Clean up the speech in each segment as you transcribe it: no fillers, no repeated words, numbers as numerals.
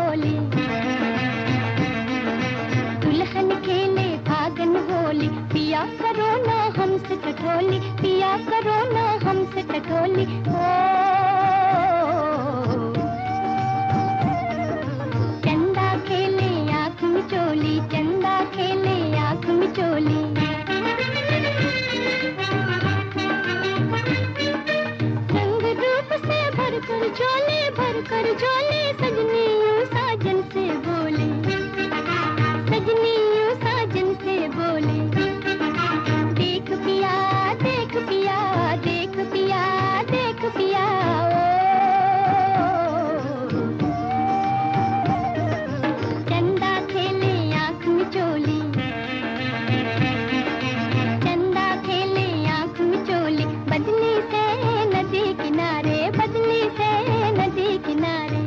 बोली, दुल्हन खेले फागन होली, पिया करो ना हमसे टटोली, पिया करो ना हमसे टटोली। ओ चंदा खेले आँख मिचोली, चंदा खेले आँख मिचोली। भर कर झोले सजनी यूं साजन से बोले, सजनी यूं साजन से बोले। देख पिया देख पिया देख पिया देख पिया, ओ चंदा खेले आँख मिचोली, चंदा खेले आँख मिचोली। बदली से नदी किनारे, बदली से नदी किनारे।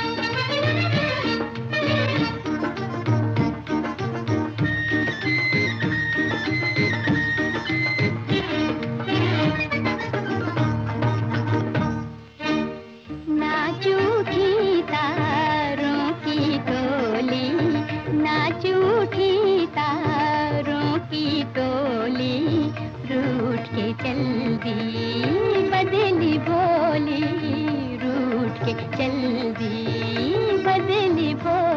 नाच उठी तारों की टोली, नाच उठी तारों की टोली, रूठ के चल दी बदली भोली, रूठ के चल दी बदली भोली।